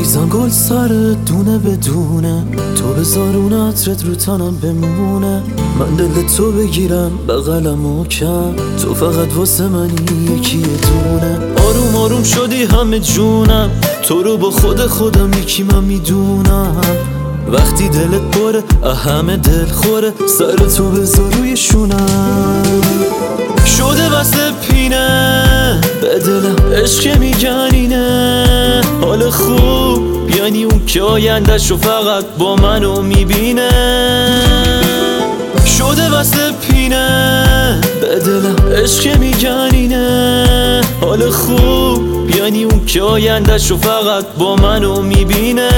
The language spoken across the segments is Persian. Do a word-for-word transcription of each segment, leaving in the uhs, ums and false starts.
میریزن گل سر دونه بدونه، تو بذار اون عطرت رو تنم بمونه. من دل تو بگیرم بغلم و کم، تو فقط واسه منی یکی دونه. آروم آروم شدی همه جونم، تو رو با خود خودم یکی من میدونم. وقتی دلت پره همه دل خوره، سر تو بذار روی شونم. شده وصل پینه به دلم عشق میگن اینه، حال خوب یعنی اون که آینده‌شو فقط با منو میبینه. شده وصل پینه به دلم عشق میگن اینه، حال خوب یعنی اون که آینده‌شو فقط با منو میبینه.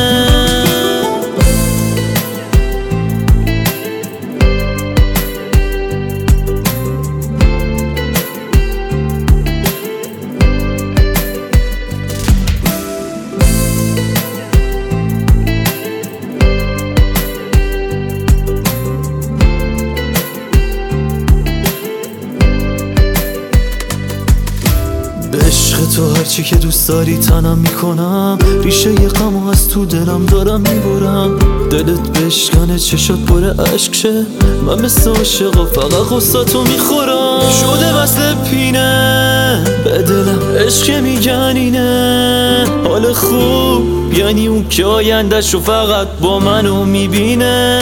به عشق تو هرچی که دوست داری تنم میکنم، ریشه ی غمو از تو دلم دارم میبرم. دلت بشکنه چشات پر عشق شه، من مثل عاشقا فقط غصاتو میخورم. شده وصل پینه به دلم عشق میگن اینه، حال خوب یعنی اون که آینده‌شو فقط با منو میبینه.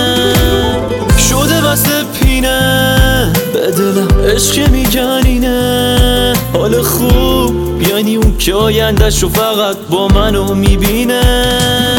شده وصل پینه به دلم عشق میگن اینه، حال خوب یعنی اون که آینده‌شو فقط با منو میبینه.